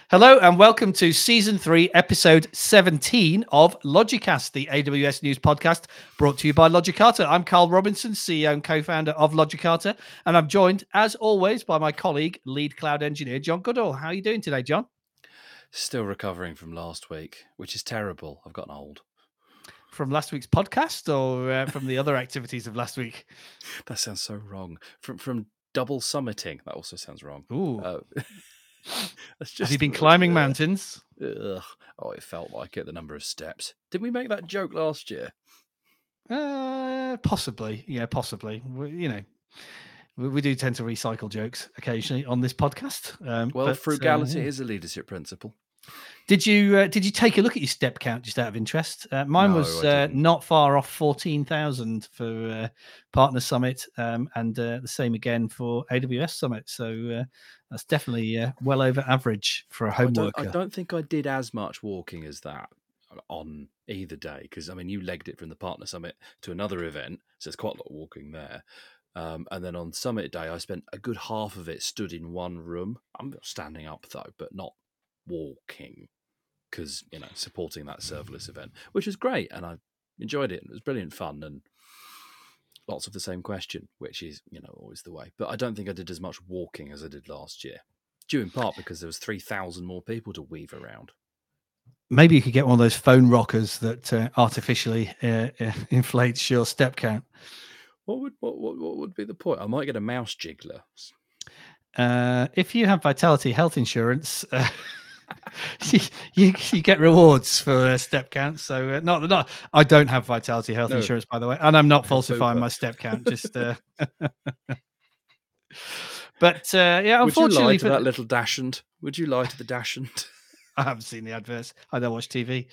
Hello and welcome to Season 3, Episode 17 of Logicast, the AWS News podcast brought to you by Logicata. I'm Carl Robinson, CEO and co-founder of Logicata, and I'm joined, as always, by my colleague, lead cloud engineer, John Goodall. How are you doing today, John? Still recovering from last week, which is terrible. I've gotten old. From last week's podcast or from the other activities of last week? That sounds so wrong. From double summiting, that also sounds wrong. Ooh. That's Have you just been climbing mountains? ugh. Oh, it felt like it. The number of steps. Did we make that joke last year? Possibly. Yeah, possibly. We do tend to recycle jokes occasionally on this podcast. Well, frugality is a leadership principle. Did you take a look at your step count just out of interest? Mine No, was I didn't. not far off 14,000 for Partner Summit, and the same again for AWS Summit. So that's definitely well over average for a home I worker. don't think I did as much walking as that on either day because you legged it from the Partner Summit to another event, so there's quite a lot of walking there. And then on Summit Day, I spent a good half of it stood in one room. I'm standing up though, but not walking because supporting that serverless event, which was great, and I enjoyed it. It was brilliant fun and lots of the same question, which is always the way. But I don't think I did as much walking as I did last year, due in part because there was 3,000 more people to weave around. Maybe you could get one of those phone rockers that artificially inflates your step count. What would be the point? I might get a mouse jiggler. If you have Vitality Health Insurance, you get rewards for step counts. So not. I don't have Vitality Health No. Insurance, by the way, and I'm not I have falsifying Bupa. my step count. Just, but yeah, Would you lie unfortunately to that little dachshund? Would you lie to the dachshund? I haven't seen the adverts. I don't watch TV.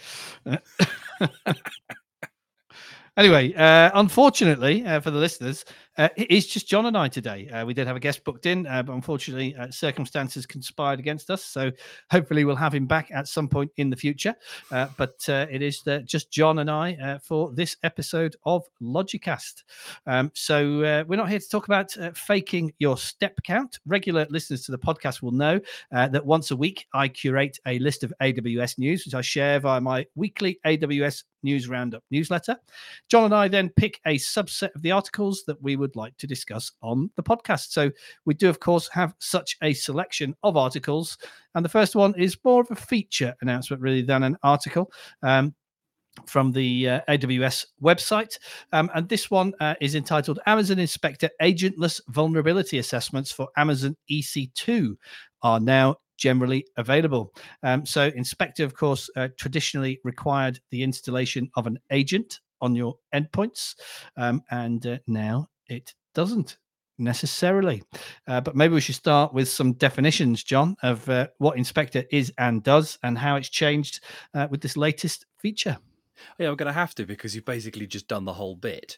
Anyway, unfortunately for the listeners, it's just John and I today. We did have a guest booked in, but unfortunately, circumstances conspired against us. So hopefully, we'll have him back at some point in the future. But it is just John and I for this episode of Logicast. So we're not here to talk about faking your step count. Regular listeners to the podcast will know that once a week, I curate a list of AWS news, which I share via my weekly AWS News Roundup newsletter. John and I then pick a subset of the articles that we would like to discuss on the podcast. So we do, of course, have such a selection of articles. And the first one is more of a feature announcement, really, than an article. From the AWS website. And this one is entitled Amazon Inspector Agentless Vulnerability Assessments for Amazon EC2 are now generally available. So Inspector, of course, traditionally required the installation of an agent on your endpoints, and now it doesn't necessarily. But maybe we should start with some definitions, John, of what Inspector is and does and how it's changed with this latest feature. Yeah, I'm going to have to because you've basically just done the whole bit.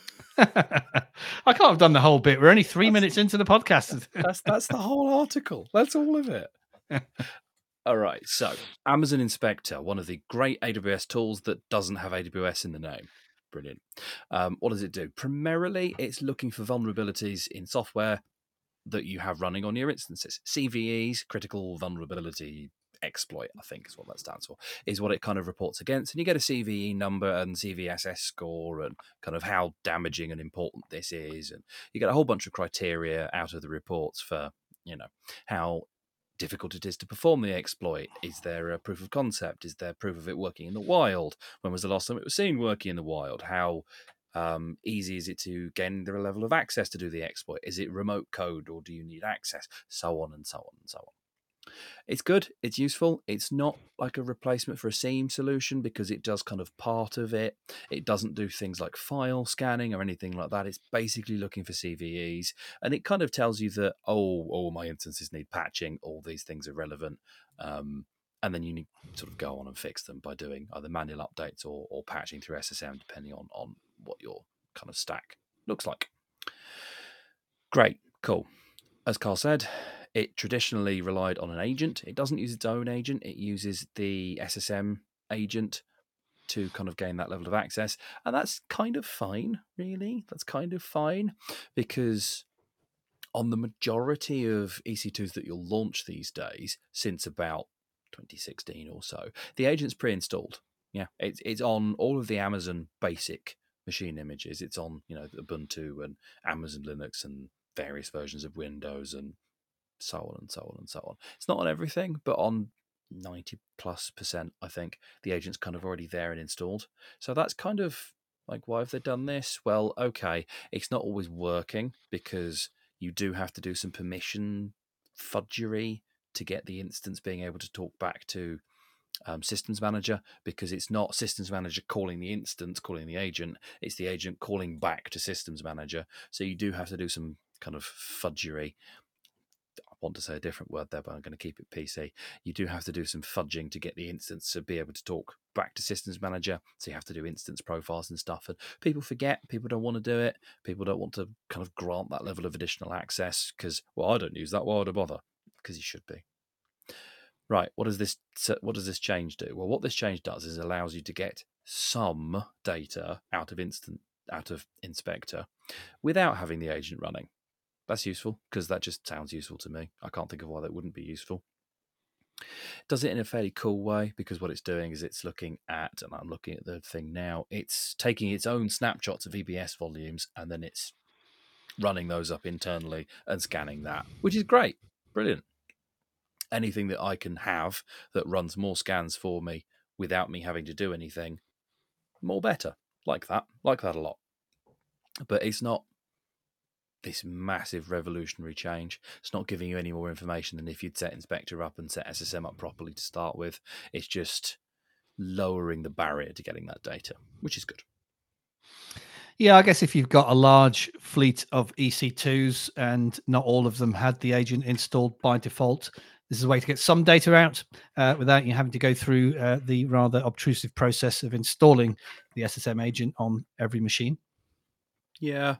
I can't have done the whole bit. We're only 3 minutes into the podcast. That's the whole article. That's all of it. All right. So, Amazon Inspector, one of the great AWS tools that doesn't have AWS in the name. Brilliant. What does it do? Primarily, it's looking for vulnerabilities in software that you have running on your instances. CVEs, critical vulnerability exploit, I think is what that stands for, is what it kind of reports against. And you get a CVE number and CVSS score and kind of how damaging and important this is. And you get a whole bunch of criteria out of the reports for, how difficult it is to perform the exploit. Is there a proof of concept? Is there proof of it working in the wild? When was the last time it was seen working in the wild? How easy is it to gain the level of access to do the exploit? Is it remote code or do you need access? So on and so on and so on. It's good. It's useful. It's not like a replacement for a SIEM solution because it does kind of part of it. It doesn't do things like file scanning or anything like that. It's basically looking for CVEs, and it kind of tells you that all my instances need patching. All these things are relevant, and then you need to sort of go on and fix them by doing either manual updates or patching through SSM, depending on what your kind of stack looks like. Great, cool. As Carl said, it traditionally relied on an agent. It doesn't use its own agent. It uses the SSM agent to kind of gain that level of access. And that's kind of fine, really. That's kind of fine because on the majority of EC2s that you'll launch these days, since about 2016 or so. The agent's pre-installed. Yeah, it's on all of the Amazon basic machine images. It's on, Ubuntu and Amazon Linux and various versions of Windows and so on and so on and so on. It's not on everything, but on 90+%, I think the agent's kind of already there and installed. So that's kind of like, why have they done this? Well, okay, it's not always working because you do have to do some permission fudgery to get the instance being able to talk back to Systems Manager, because it's not Systems Manager calling the instance, calling the agent, it's the agent calling back to Systems Manager. So you do have to do some kind of fudgery. I want to say a different word there, but I'm going to keep it PC. You do have to do some fudging to get the instance to be able to talk back to Systems Manager. So you have to do instance profiles and stuff. And people forget, people don't want to do it. People don't want to kind of grant that level of additional access because, well, I don't use that. Why would I bother? Because you should be. Right, what does this change do? Well, what this change does is allows you to get some data out of Inspector without having the agent running. That's useful because that just sounds useful to me. I can't think of why that wouldn't be useful. Does it in a fairly cool way, because what it's doing is it's looking at, and I'm looking at the thing now, it's taking its own snapshots of EBS volumes and then it's running those up internally and scanning that, which is great. Brilliant. Anything that I can have that runs more scans for me without me having to do anything, more better. Like that a lot. But it's not this massive revolutionary change. It's not giving you any more information than if you'd set Inspector up and set SSM up properly to start with. It's just lowering the barrier to getting that data, which is good. Yeah, I guess if you've got a large fleet of EC2s and not all of them had the agent installed by default, this is a way to get some data out without you having to go through the rather obtrusive process of installing the SSM agent on every machine. Yeah.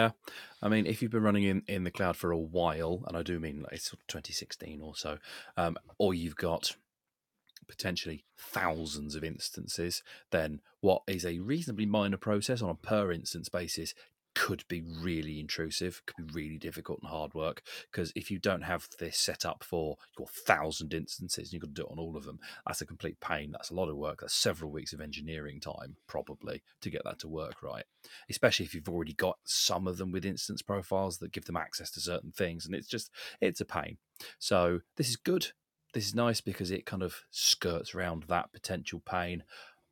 I mean, if you've been running in the cloud for a while, and I do mean like it's 2016 or so, or you've got potentially thousands of instances, then what is a reasonably minor process on a per instance basis could be really intrusive, could be really difficult and hard work. Because if you don't have this set up for your 1,000 instances, you've got to do it on all of them. That's a complete pain. That's a lot of work. That's several weeks of engineering time, probably, to get that to work right. Especially if you've already got some of them with instance profiles that give them access to certain things. And it's a pain. So this is good. This is nice because it kind of skirts around that potential pain.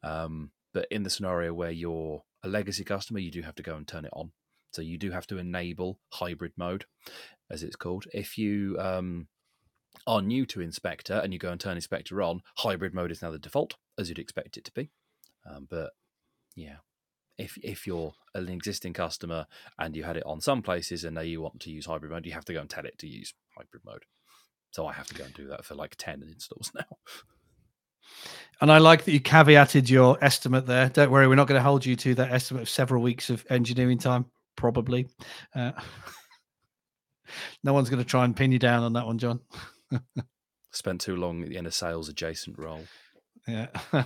But in the scenario where you're a legacy customer, you do have to go and turn it on. So you do have to enable hybrid mode, as it's called. If you are new to Inspector and you go and turn Inspector on, hybrid mode is now the default, as you'd expect it to be. But yeah, if you're an existing customer and you had it on some places and now you want to use hybrid mode, you have to go and tell it to use hybrid mode. So I have to go and do that for like 10 installs now. And I like that you caveated your estimate there. Don't worry, we're not going to hold you to that estimate of several weeks of engineering time, probably. No one's going to try and pin you down on that one, John. Spent too long in a sales adjacent role. Yeah.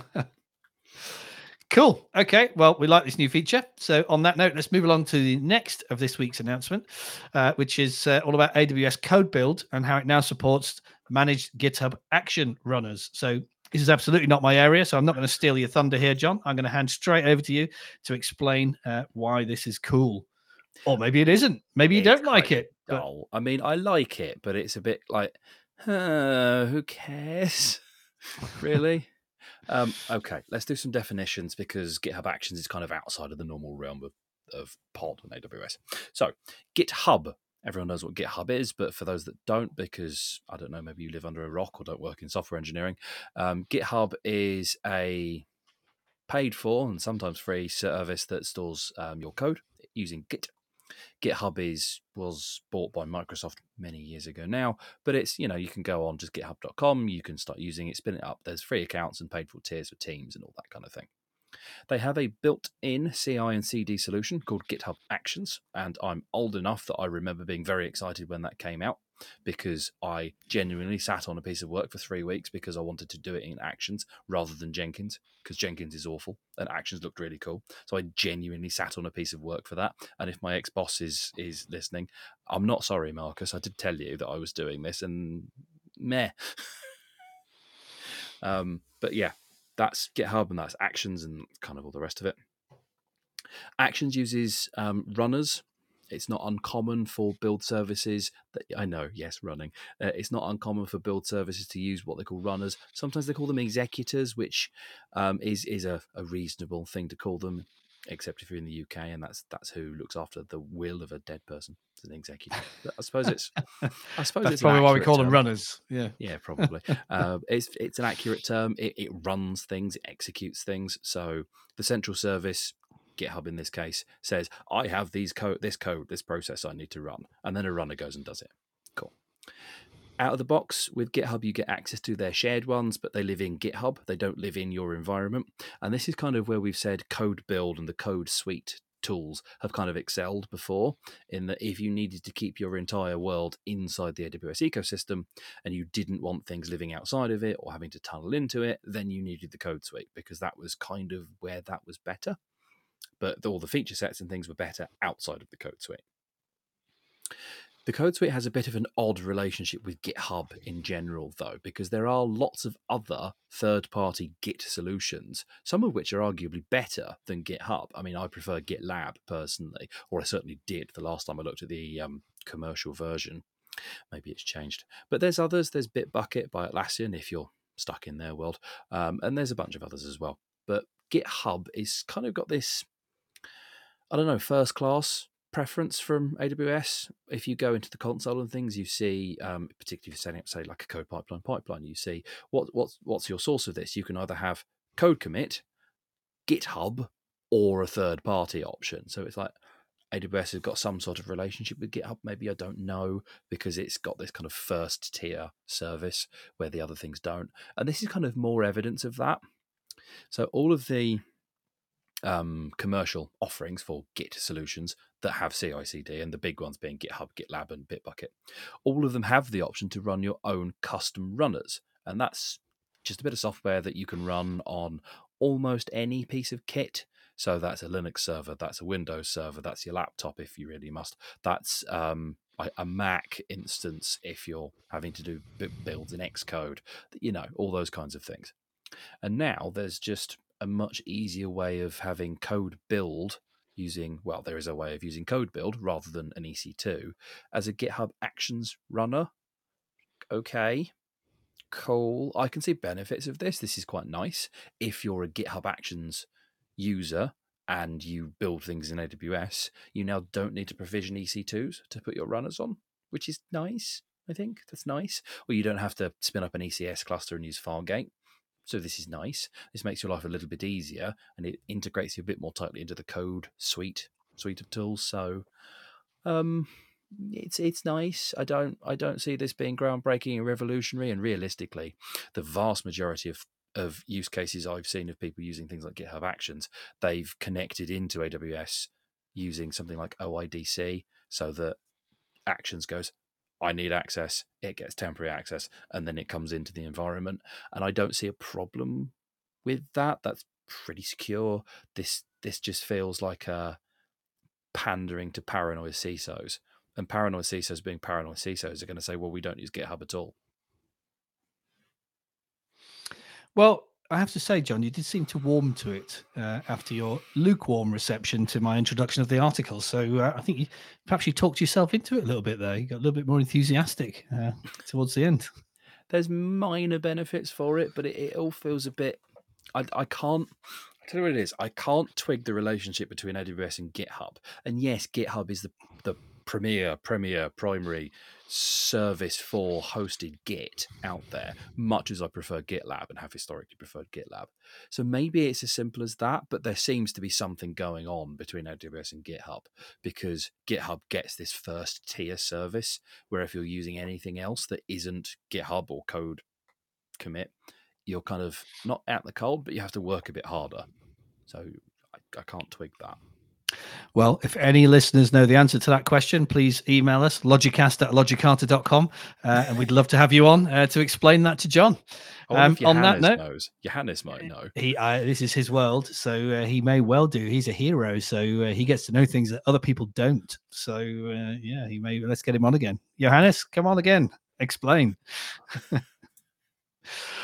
Cool. Okay. Well, we like this new feature. So on that note, let's move along to the next of this week's announcement, which is all about AWS Code Build and how it now supports managed GitHub action runners. So this is absolutely not my area, so I'm not going to steal your thunder here, John. I'm going to hand straight over to you to explain why this is cool. Or maybe it isn't. Maybe you don't like it. Dull. I mean, I like it, but it's a bit like, who cares? Really? Okay, let's do some definitions because GitHub Actions is kind of outside of the normal realm of pod and AWS. So, GitHub. Everyone knows what GitHub is, but for those that don't, because I don't know, maybe you live under a rock or don't work in software engineering, GitHub is a paid for and sometimes free service that stores your code using Git. GitHub was bought by Microsoft many years ago now, but it's, you can go on just github.com, you can start using it, spin it up. There's free accounts and paid for tiers for teams and all that kind of thing. They have a built-in CI and CD solution called GitHub Actions, and I'm old enough that I remember being very excited when that came out because I genuinely sat on a piece of work for 3 weeks because I wanted to do it in Actions rather than Jenkins, because Jenkins is awful and Actions looked really cool. So I genuinely sat on a piece of work for that. And if my ex-boss is listening, I'm not sorry, Marcus. I did tell you that I was doing this and meh. But yeah, that's GitHub, and that's Actions and kind of all the rest of it. Actions uses runners. It's not uncommon for build services I know, yes, running. It's not uncommon for build services to use what they call runners. Sometimes they call them executors, which is a reasonable thing to call them, except if you're in the UK, and that's who looks after the will of a dead person. It's an executor. But I suppose it's That's an probably why we accurate call them term. runners. Yeah, probably. It's an accurate term. It runs things, it executes things. So the central service, GitHub in this case, says, I have this process I need to run. And then a runner goes and does it. Cool. Out of the box with GitHub, you get access to their shared ones, but they live in GitHub. They don't live in your environment. And this is kind of where we've said code build and the code suite tools have kind of excelled before, in that if you needed to keep your entire world inside the AWS ecosystem and you didn't want things living outside of it or having to tunnel into it, then you needed the code suite, because that was kind of where that was better. But all the feature sets and things were better outside of the code suite. The code suite has a bit of an odd relationship with GitHub in general, though, because there are lots of other third-party Git solutions, some of which are arguably better than GitHub. I mean, I prefer GitLab personally, or I certainly did the last time I looked at the commercial version. Maybe it's changed. But there's others. There's Bitbucket by Atlassian, if you're stuck in their world. And there's a bunch of others as well. But GitHub is kind of got this, I don't know, first class preference from AWS. If you go into the console and things, you see, particularly if you're setting up, say, like a code pipeline, you see what's your source of this. You can either have code commit, GitHub, or a third party option. So it's like AWS has got some sort of relationship with GitHub. Maybe, I don't know, because it's got this kind of first tier service where the other things don't. And this is kind of more evidence of that. So all of the commercial offerings for Git solutions that have CI/CD, and the big ones being GitHub, GitLab, and Bitbucket, all of them have the option to run your own custom runners. And that's just a bit of software that you can run on almost any piece of kit. So that's a Linux server, that's a Windows server, that's your laptop if you really must. That's a Mac instance if you're having to do builds in Xcode, all those kinds of things. And now there's just a much easier way of having code build there is a way of using code build rather than an EC2 as a GitHub Actions runner. Okay, cool. I can see benefits of this. This is quite nice. If you're a GitHub Actions user and you build things in AWS, you now don't need to provision EC2s to put your runners on, which is nice. I think that's nice. Or you don't have to spin up an ECS cluster and use Fargate. So this is nice. This makes your life a little bit easier, and it integrates you a bit more tightly into the code suite of tools. So it's nice. I don't see this being groundbreaking and revolutionary. And realistically, the vast majority of use cases I've seen of people using things like GitHub Actions, they've connected into AWS using something like OIDC, so that Actions goes, I need access, it gets temporary access, and then it comes into the environment. And I don't see a problem with that. That's pretty secure. This just feels like a pandering to paranoid CISOs. And paranoid CISOs being paranoid CISOs are going to say, well, we don't use GitHub at all. Well, I have to say, John, you did seem to warm to it after your lukewarm reception to my introduction of the article. So I think perhaps you talked yourself into it a little bit there. You got a little bit more enthusiastic towards the end. There's minor benefits for it, but it all feels a bit... I can't... I tell you what it is. I can't twig the relationship between AWS and GitHub. And yes, GitHub is the primary service for hosted Git out there, much as I prefer GitLab and have historically preferred GitLab. So maybe it's as simple as that, but there seems to be something going on between AWS and GitHub, because GitHub gets this first tier service, where if you're using anything else that isn't GitHub or code commit, you're kind of not out in the cold, but you have to work a bit harder. So I can't twig that. Well, if any listeners know the answer to that question, please email us, logicast@logicata.com, and we'd love to have you on to explain that to John. On that note, Johannes might know. This is his world, so he may well do. He's a hero, so he gets to know things that other people don't. So he may. Let's get him on again. Johannes, come on again. Explain.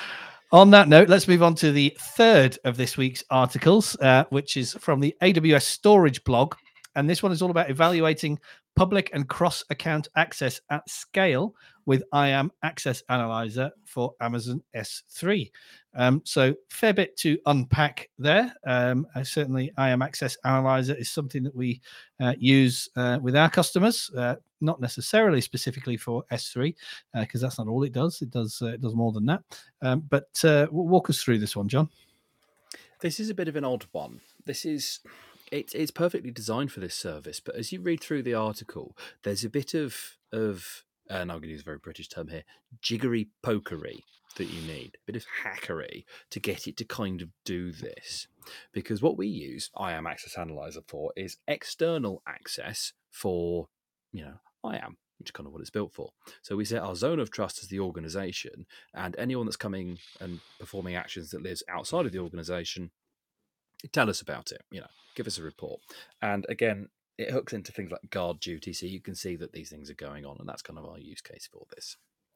On that note, let's move on to the third of this week's articles, which is from the AWS Storage blog. And this one is all about evaluating public and cross-account access at scale with IAM Access Analyzer for Amazon S3. So fair bit to unpack there. Certainly IAM Access Analyzer is something that we use with our customers, not necessarily specifically for S3, because that's not all it does. It does more than that. But walk us through this one, John. This is a bit of an odd one. It's perfectly designed for this service, but as you read through the article, there's a bit of and I'm going to use a very British term here, jiggery pokery that you need, a bit of hackery to get it to kind of do this. Because what we use IAM Access Analyzer for is external access for, IAM, which is kind of what it's built for. So we set our zone of trust as the organization, and anyone that's coming and performing actions that lives outside of the organization, tell us about it, give us a report. And again, it hooks into things like guard duty, so you can see that these things are going on, and that's kind of our use case for this.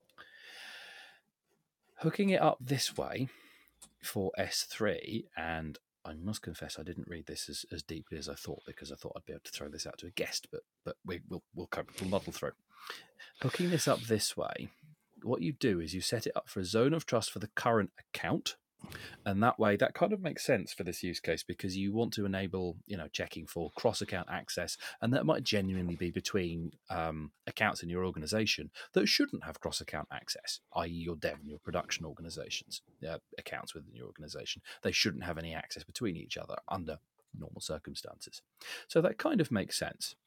Hooking it up this way for S3, and I must confess I didn't read this as deeply as I thought, because I thought I'd be able to throw this out to a guest, but we'll muddle through. Hooking this up this way, what you do is you set it up for a zone of trust for the current account. And that way, that kind of makes sense for this use case, because you want to enable, checking for cross-account access, and that might genuinely be between accounts in your organization that shouldn't have cross-account access, i.e. your dev and your production organizations, accounts within your organization. They shouldn't have any access between each other under normal circumstances. So that kind of makes sense.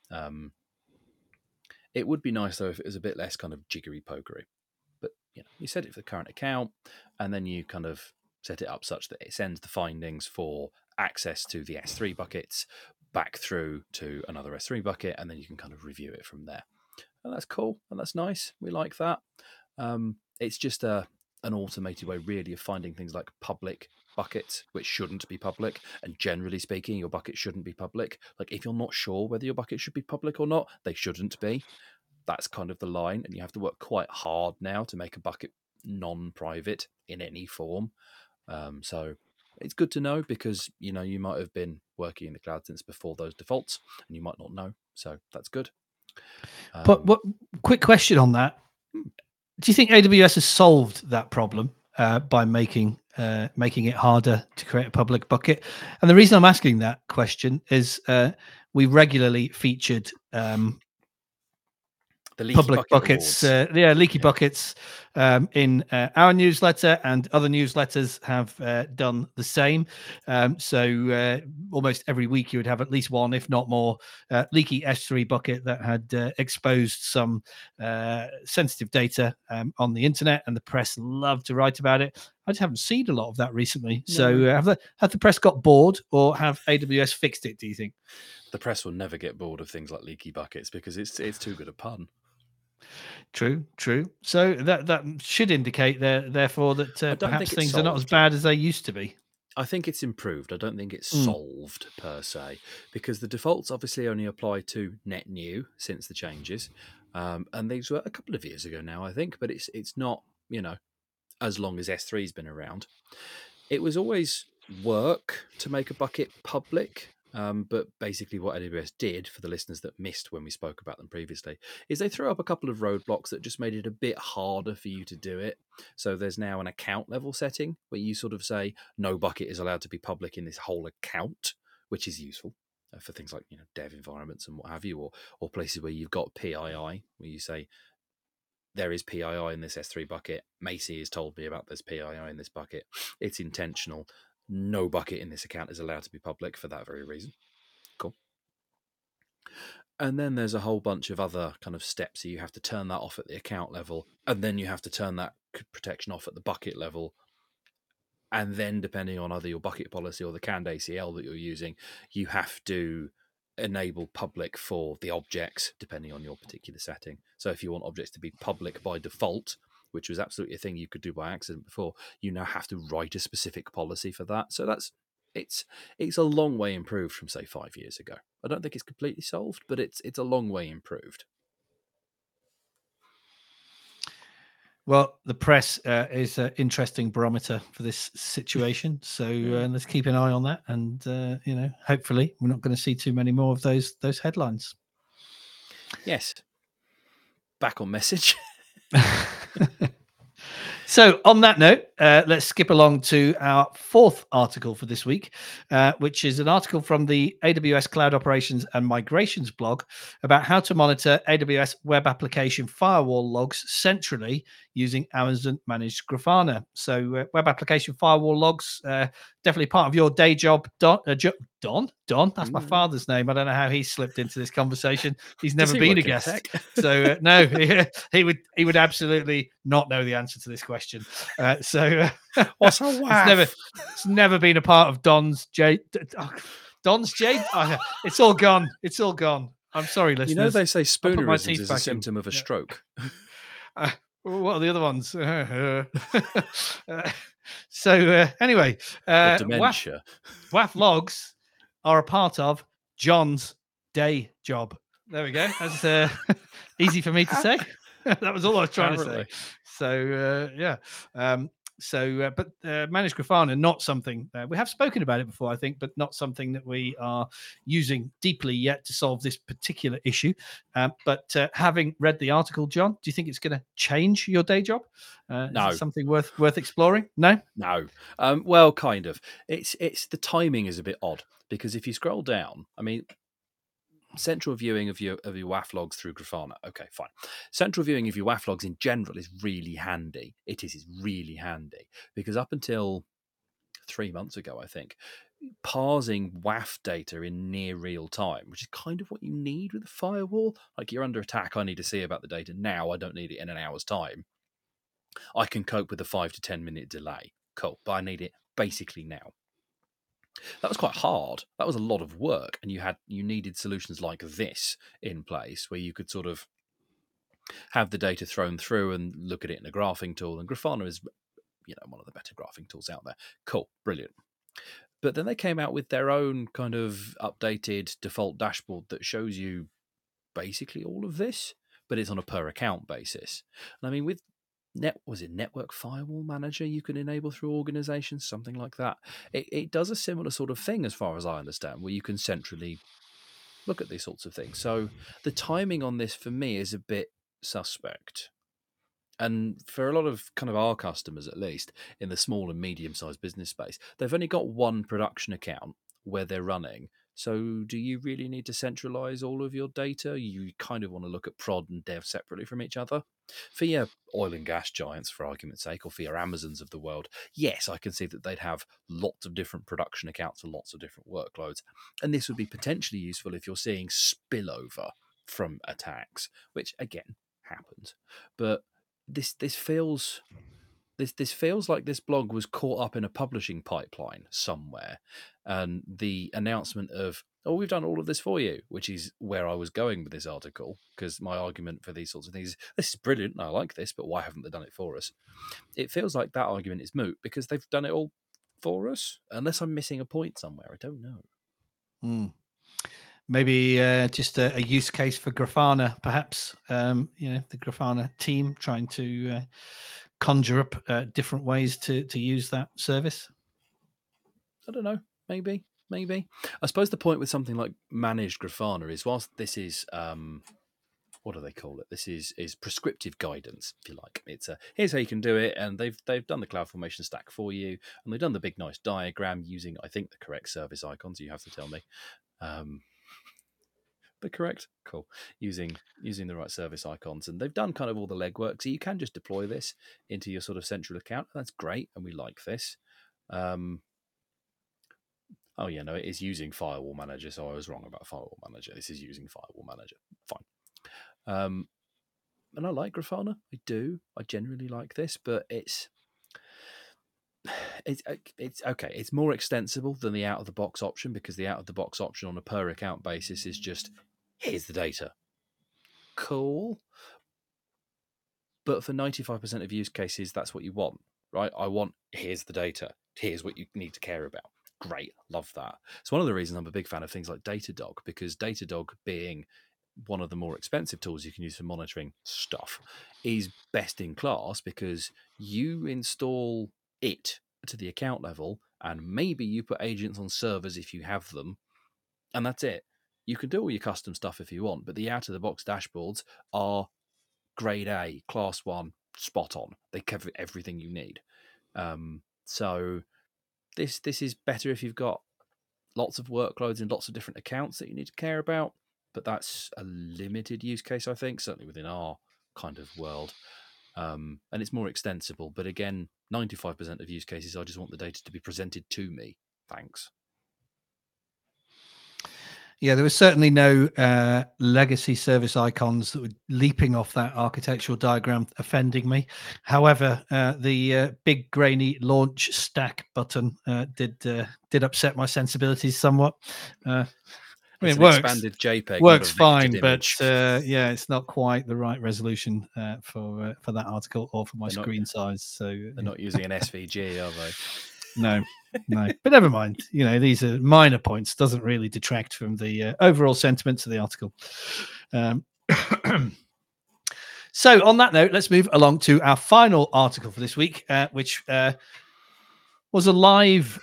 It would be nice, though, if it was a bit less kind of jiggery-pokery. But, you set it for the current account, and then you kind of set it up such that it sends the findings for access to the S3 buckets back through to another S3 bucket, and then you can kind of review it from there. And that's cool, and that's nice. We like that. It's just an automated way, really, of finding things like public buckets, which shouldn't be public. And generally speaking, your bucket shouldn't be public. Like, if you're not sure whether your bucket should be public or not, they shouldn't be. That's kind of the line, and you have to work quite hard now to make a bucket non-private in any form. So it's good to know, because you might have been working in the cloud since before those defaults, and you might not know. So that's good. But what? Quick question on that: do you think AWS has solved that problem by making it harder to create a public bucket? And the reason I'm asking that question is we regularly featured the leaky public buckets, leaky buckets in our newsletter, and other newsletters have done the same. So almost every week you would have at least one, if not more, leaky S3 bucket that had exposed some sensitive data on the internet, and the press loved to write about it. I just haven't seen a lot of that recently. No. So have the press got bored, or have AWS fixed it, do you think? The press will never get bored of things like leaky buckets, because it's too good a pun. True. So that should indicate therefore that perhaps things are not as bad as they used to be. I think it's improved. I don't think it's solved per se, because the defaults obviously only apply to net new since the changes, and these were a couple of years ago now, I think. But it's not as long as S3's been around. It was always work to make a bucket public. But basically what AWS did, for the listeners that missed when we spoke about them previously, is they threw up a couple of roadblocks that just made it a bit harder for you to do it. So there's now an account level setting where you sort of say no bucket is allowed to be public in this whole account, which is useful for things like dev environments and what have you, or places where you've got PII, where you say there is PII in this S3 bucket. Macy has told me about this PII in this bucket. It's intentional. No bucket in this account is allowed to be public for that very reason. Cool. And then there's a whole bunch of other kind of steps. So you have to turn that off at the account level, and then you have to turn that protection off at the bucket level. And then, depending on either your bucket policy or the canned ACL that you're using, you have to enable public for the objects, depending on your particular setting. So if you want objects to be public by default, which was absolutely a thing you could do by accident before, you now have to write a specific policy for that. So it's a long way improved from, say, 5 years ago. I don't think it's completely solved, but it's a long way improved. Well, the press is an interesting barometer for this situation, so let's keep an eye on that, and hopefully, we're not going to see too many more of those headlines. Yes. Back on message. So, on that note, let's skip along to our fourth article for this week, which is an article from the AWS Cloud Operations and Migrations blog about how to monitor AWS web application firewall logs centrally using Amazon managed Grafana. So, web application firewall logs, definitely part of your day job, Don. Don, that's my father's name. I don't know how he slipped into this conversation. He's never been a guest, so no, he would absolutely not know the answer to this question. What's a WAF? It's never been a part of Don's J. It's all gone. It's all gone. I'm sorry, listeners. You know they say spoonerisms is a symptom of a stroke. What are the other ones? Anyway, dementia. WAF logs are a part of John's day job. There we go. That's easy for me to say. That was all I was trying to say. So but managed Grafana, not something we have spoken about it before, I think, but not something that we are using deeply yet to solve this particular issue. But having read the article, John, do you think it's going to change your day job? No. Is it something worth exploring? No. Well, kind of. It's the timing is a bit odd, because if you scroll down, I mean, central viewing of your WAF logs through Grafana. Okay, fine. Central viewing of your WAF logs in general is really handy. It's really handy, because up until 3 months ago, I think, parsing WAF data in near real time, which is kind of what you need with a firewall. Like, you're under attack, I need to see about the data now. I don't need it in an hour's time. I can cope with a 5 to 10 minute delay. Cool, but I need it basically now. That was quite hard. That was a lot of work, and you needed solutions like this in place, where you could sort of have the data thrown through and look at it in a graphing tool. And Grafana is, one of the better graphing tools out there. Cool, brilliant. But then they came out with their own kind of updated default dashboard that shows you basically all of this, but it's on a per account basis. And I mean, with Network Firewall Manager you can enable through organizations, something like that. It does a similar sort of thing, as far as I understand, where you can centrally look at these sorts of things. So the timing on this for me is a bit suspect. And for a lot of kind of our customers, at least in the small and medium-sized business space, they've only got one production account where they're running. So do you really need to centralize all of your data? You kind of want to look at prod and dev separately from each other. For your oil and gas giants, for argument's sake, or for your Amazons of the world, yes, I can see that they'd have lots of different production accounts for lots of different workloads. And this would be potentially useful if you're seeing spillover from attacks, which, again, happens. But this feels like this blog was caught up in a publishing pipeline somewhere, and the announcement of, oh, we've done all of this for you, which is where I was going with this article, because my argument for these sorts of things is, this is brilliant, I like this, but why haven't they done it for us? It feels like that argument is moot because they've done it all for us, unless I'm missing a point somewhere. I don't know. Maybe just a use case for Grafana, perhaps. The Grafana team trying to conjure up different ways to use that service. I don't know. Maybe. I suppose the point with something like managed Grafana is, whilst this is what do they call it? This is prescriptive guidance, if you like. It's here's how you can do it, and they've done the CloudFormation stack for you, and they've done the big nice diagram using, I think, the correct service icons. You have to tell me. But correct, cool. Using the right service icons, and they've done kind of all the legwork, so you can just deploy this into your sort of central account. That's great, and we like this. Oh yeah, no, it is using Firewall Manager, so I was wrong about Firewall Manager. This is using Firewall Manager. Fine. And I like Grafana. I do. I generally like this, but it's okay. It's more extensible than the out of the box option, because the out of the box option on a per account basis is just, here's the data. Cool. But for 95% of use cases, that's what you want, right? I want, here's the data. Here's what you need to care about. Great. Love that. It's one of the reasons I'm a big fan of things like Datadog, because Datadog, being one of the more expensive tools you can use for monitoring stuff, is best in class because you install it to the account level, and maybe you put agents on servers if you have them, and that's it. You can do all your custom stuff if you want, but the out-of-the-box dashboards are grade A, class 1, spot on. They cover everything you need. So this is better if you've got lots of workloads and lots of different accounts that you need to care about, but that's a limited use case, I think, certainly within our kind of world. And it's more extensible. But again, 95% of use cases, I just want the data to be presented to me. Thanks. Yeah, there was certainly no legacy service icons that were leaping off that architectural diagram offending me. However, the big grainy launch stack button did upset my sensibilities somewhat. I mean, It's it an works, expanded JPEG, works not a fine, vectored but image. yeah, it's not quite the right resolution for that article or for my screen size. So They're not using an SVG, are they? no, but never mind. You know, these are minor points. Doesn't really detract from the overall sentiments of the article. So, on that note, let's move along to our final article for this week, which was a live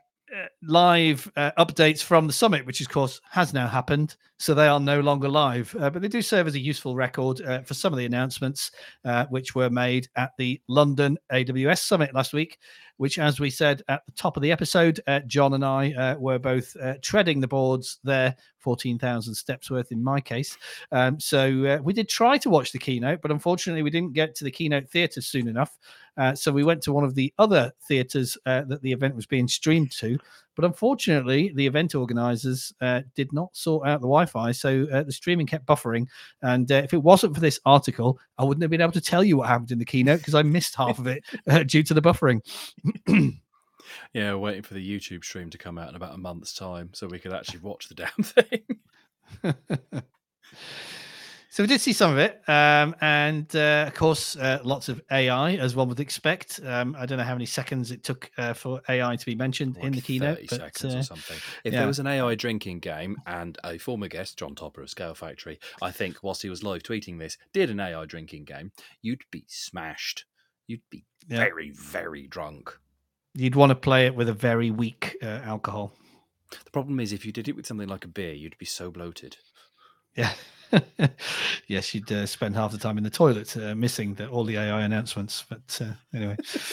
updates from the summit, which of course has now happened, so they are no longer live, but they do serve as a useful record for some of the announcements which were made at the London AWS summit last week, which, as we said at the top of the episode, John and I were both treading the boards there, 14,000 steps worth in my case. So we did try to watch the keynote, but unfortunately we didn't get to the keynote theatre soon enough. So we went to one of the other theatres that the event was being streamed to. But unfortunately, the event organizers did not sort out the Wi-Fi, so the streaming kept buffering. And if it wasn't for this article, I wouldn't have been able to tell you what happened in the keynote because I missed half of it due to the buffering. Yeah, waiting for the YouTube stream to come out in about a month's time so we could actually watch the damn thing. So we did see some of it, and of course, lots of AI, as one would expect. I don't know how many seconds it took for AI to be mentioned like in the keynote, 30 but seconds or something. If yeah. there was an AI drinking game and a former guest, John Topper of Scale Factory, I think, whilst he was live tweeting this, did an AI drinking game, you'd be smashed. You'd be very, very drunk. You'd want to play it with a very weak alcohol. The problem is, if you did it with something like a beer, you'd be so bloated. Yeah. Yes, you'd spend half the time in the toilet missing all the AI announcements. But anyway.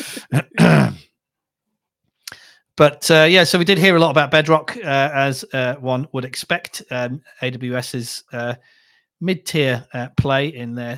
But yeah, so we did hear a lot about Bedrock, as one would expect. AWS's mid-tier play in their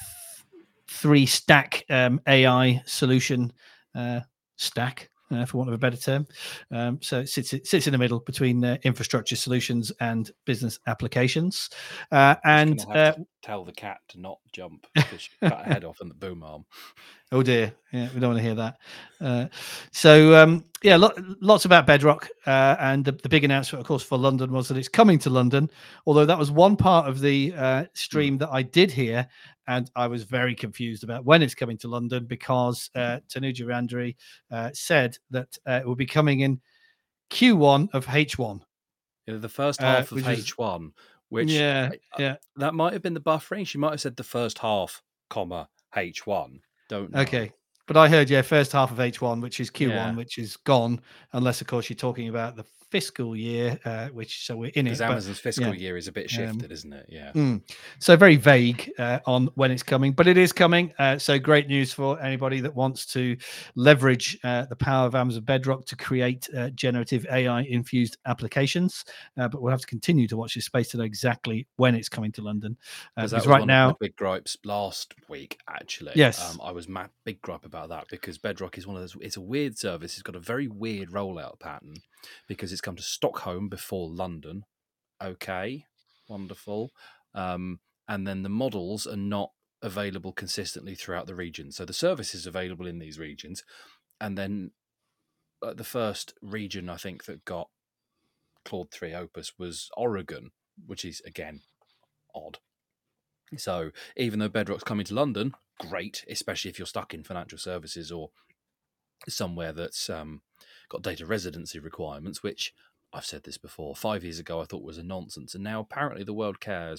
3-stack AI solution stack, for want of a better term. So it sits in the middle between infrastructure solutions and business applications. And have to tell the cat to not jump because she cut her head off in the boom arm. Oh dear, yeah, we don't want to hear that. So yeah, lots about Bedrock, and the big announcement, of course, for London was that it's coming to London. Although that was one part of the stream that I did hear, and I was very confused about when it's coming to London because Tanuja Randri said that it will be coming in Q1 of H1. Yeah, the first half of H1, which that might have been the buffering. She might have said the first half, comma H1. Don't know. Okay. But I heard, first half of H1, which is Q1, which is gone, unless, of course, you're talking about the fiscal year, so we're in it. Because Amazon's fiscal year is a bit shifted, isn't it? Yeah. So very vague on when it's coming, but it is coming. So great news for anybody that wants to leverage the power of Amazon Bedrock to create generative AI-infused applications. But we'll have to continue to watch this space to know exactly when it's coming to London. Because that was right one now, of my big gripes last week, actually. Yes. I was big gripe about that because Bedrock is one of those, it's a weird service. It's got a very weird rollout pattern because it's come to Stockholm before London. Okay, wonderful. And then the models are not available consistently throughout the region. So the service is available in these regions. And then the first region, I think, that got Claude 3 Opus was Oregon, which is, again, odd. So even though Bedrock's coming to London, great, especially if you're stuck in financial services or somewhere that's got data residency requirements, which I've said this before, 5 years ago I thought was a nonsense, and now apparently the world cares.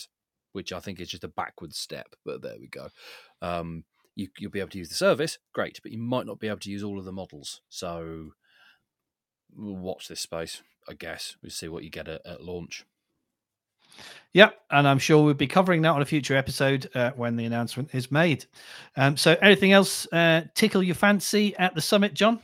which I think is just a backward step. But there we go. You'll be able to use the service, great, but you might not be able to use all of the models. So we'll watch this space, I guess. We'll see what you get at launch. Yep, and I'm sure we'll be covering that on a future episode when the announcement is made. So anything else tickle your fancy at the summit, John?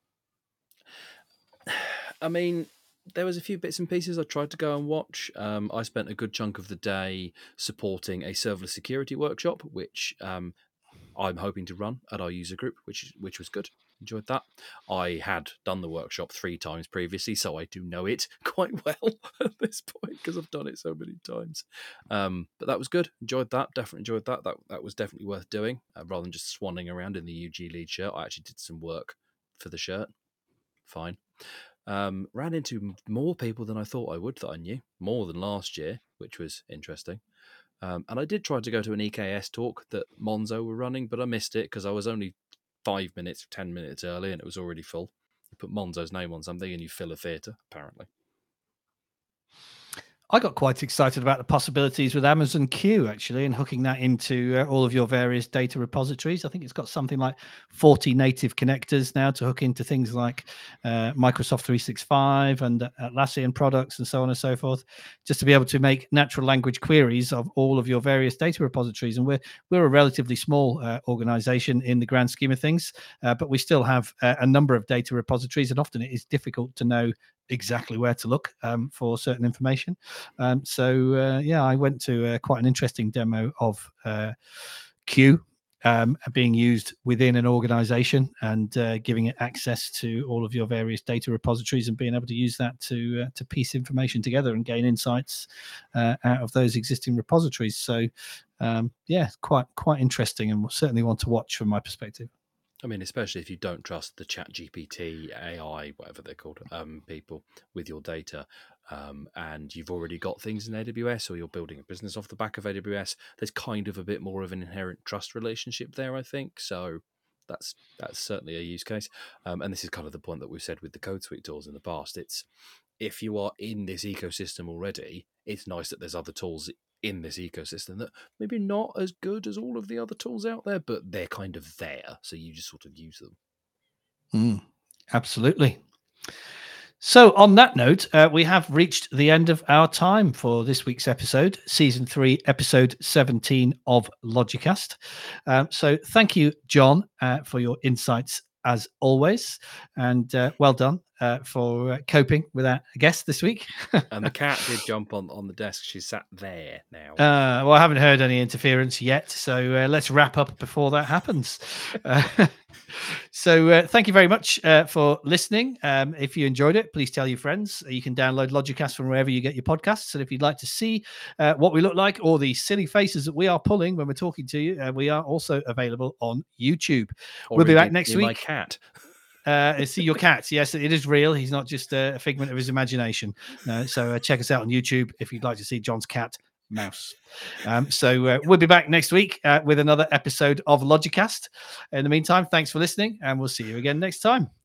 I mean, there was a few bits and pieces I tried to go and watch. I spent a good chunk of the day supporting a serverless security workshop, which I'm hoping to run at our user group, which was good. Enjoyed that. I had done the workshop 3 times previously, so I do know it quite well at this point because I've done it so many times. But that was good. Enjoyed that. Definitely enjoyed that. That was definitely worth doing rather than just swanning around in the UG lead shirt. I actually did some work for the shirt. Fine. Ran into more people than I thought I would that I knew, more than last year, which was interesting. And I did try to go to an EKS talk that Monzo were running, but I missed it because I was only 5 minutes, 10 minutes early and it was already full. You put Monzo's name on something and you fill a theatre, apparently. I got quite excited about the possibilities with Amazon Q, actually, and hooking that into all of your various data repositories. I think it's got something like 40 native connectors now to hook into things like Microsoft 365 and Atlassian products and so on and so forth, just to be able to make natural language queries of all of your various data repositories. And we're a relatively small organization in the grand scheme of things, but we still have a number of data repositories, and often it is difficult to know exactly where to look for certain information. Yeah, I went to quite an interesting demo of Q being used within an organization and giving it access to all of your various data repositories and being able to use that to piece information together and gain insights out of those existing repositories. So yeah, quite interesting, and certainly one to watch from my perspective. I mean, especially if you don't trust the ChatGPT, AI, whatever they're called, people with your data, and you've already got things in AWS or you're building a business off the back of AWS, there's kind of a bit more of an inherent trust relationship there, I think. So that's certainly a use case. And this is kind of the point that we've said with the Code Suite tools in the past. It's if you are in this ecosystem already, it's nice that there's other tools in this ecosystem that maybe not as good as all of the other tools out there, but they're kind of there. So you just sort of use them. Absolutely. So on that note, we have reached the end of our time for this week's episode, season 3, episode 17 of Logicast. So thank you, John, for your insights as always, and well done for coping with our guest this week. And the cat did jump on the desk. She's sat there now. Well, I haven't heard any interference yet, so let's wrap up before that happens. So thank you very much for listening. If you enjoyed it, please tell your friends. You can download Logicast from wherever you get your podcasts. And if you'd like to see what we look like or the silly faces that we are pulling when we're talking to you, we are also available on YouTube. We'll be back next week. My cat. See your cat. Yes, it is real. He's not just a figment of his imagination. So check us out on YouTube if you'd like to see John's cat, Mouse. So we'll be back next week with another episode of Logicast. In the meantime, thanks for listening, and we'll see you again next time.